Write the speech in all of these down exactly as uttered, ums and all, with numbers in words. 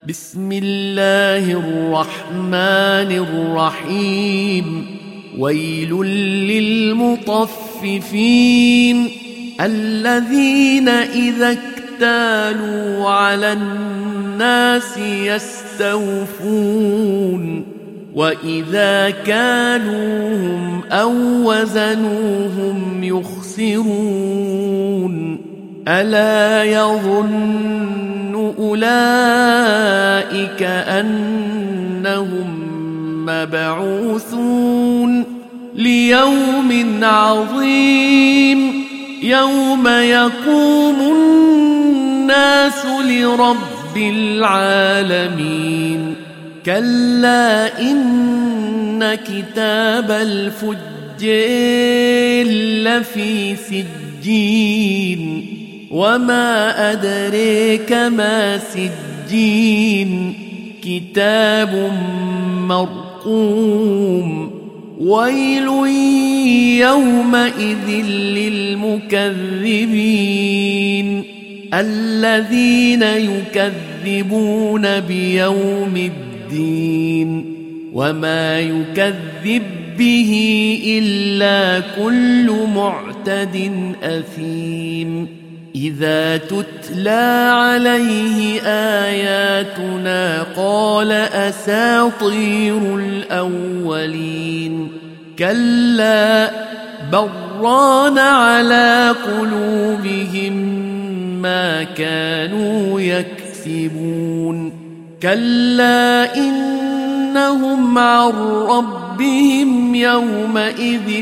بسم الله الرحمن الرحيم. ويل للمطففين الذين إذا اكتالوا على الناس يستوفون وإذا كالوهم أو وزنوهم يخسرون. ألا يظن أولئك أنهم مبعوثون ليوم عظيم يوم يقوم الناس لرب العالمين. كلا إن كتاب الفجار لفي سجين وما أدريك ما سجين كتاب مرقوم. ويل يومئذ للمكذبين الذين يكذبون بيوم الدين وما يكذب به إلا كل معتد أثيم. إذا تتلى عليه آياتنا قال أساطير الأولين. كلا بران على قلوبهم ما كانوا يكسبون. كلا إنهم عن ربهم يومئذ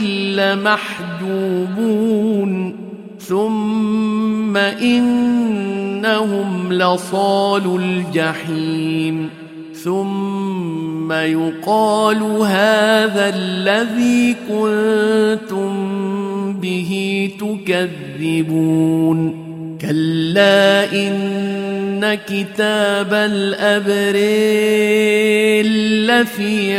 لمحجوبون ثم إنهم لصالو الجحيم. ثم يقال هذا الذي كنتم به تكذبون. كلا إن كتاب الأبرار لفي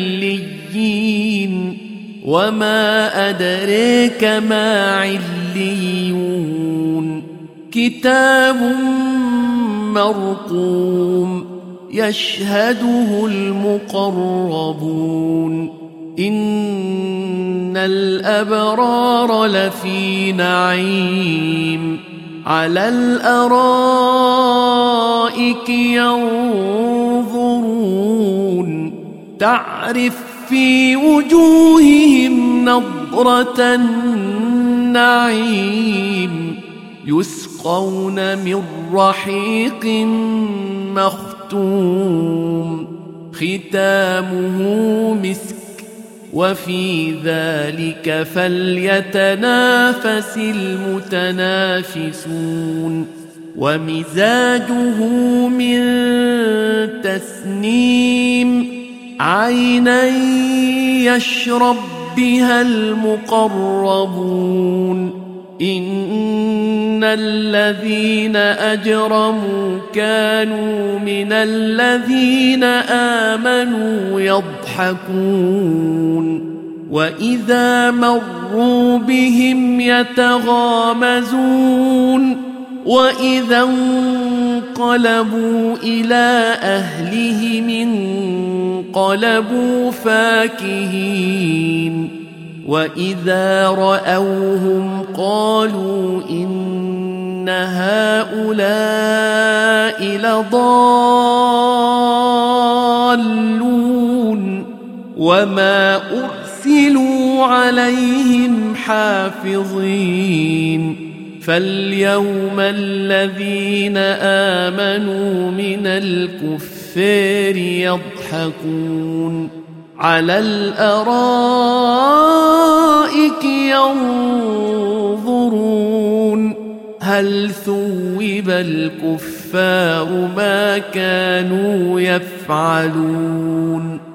عليين وما أدريك ما عليون. كتاب مرقوم يشهده المقربون. إن الأبرار لفي نعيم على الأرائك ينظرون تعرف في وجوههم نضرة النعيم يسقون من رحيق مختوم ختامه مسك وفي ذلك فليتنافس المتنافسون. ومزاجه من تسنيم عينا يشرب بها المقربون. إن الذين أجرموا كانوا من الذين آمنوا يضحكون وإذا مروا بهم يتغامزون وإذا انقلبوا إلى أهلهم انقلبوا فاكهين وإذا رأوهم قالوا إن هؤلاء لضالون وما أرسلوا عليهم حافظين. فاليوم الذين آمنوا من الكفار يضحكون على الأرائك ينظرون هل ثوب الكفار ما كانوا يفعلون.